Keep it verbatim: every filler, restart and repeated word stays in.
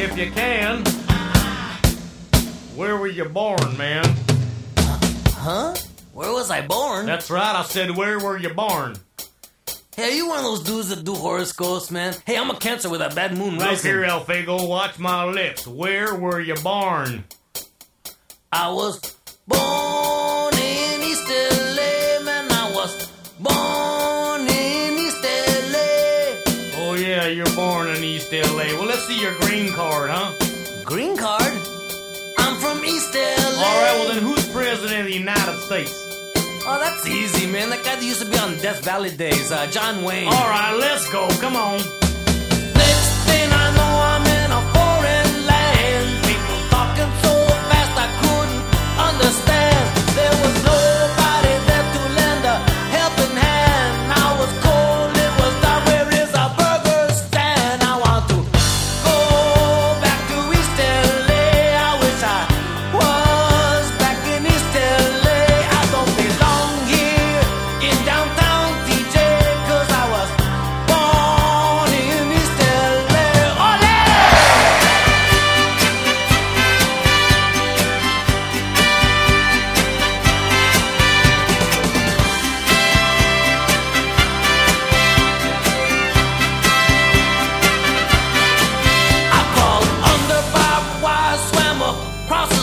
if you can. Where were you born, man? Huh? Where was I born? That's right, I said, where were you born? Hey, are you one of those dudes that do horoscopes, man? Hey, I'm a Cancer with a bad moon Look rising. here, El Fago, watch my lips. Where were you born? I was born in East L A, man. I was born in East L A. Oh yeah, you're born in East L A. Well, let's see your green card, huh? Green card? I'm from East L A. Alright, well then who's president of the United States? Oh, that's easy, man. That guy that used to be on Death Valley days, uh, John Wayne. Alright, let's go, come on. Next thing I know, I'm in a foreign land. People talking so fast I couldn't understand. There was nobody there to lend a helping hand. I was cold, it was dark. Where is a burger stand? I want to go back to East L A. I wish I was back in East L A. I don't belong here in downtown T J, 'cause I was born in East L A. Ole! I crawled under barbed wire, swam across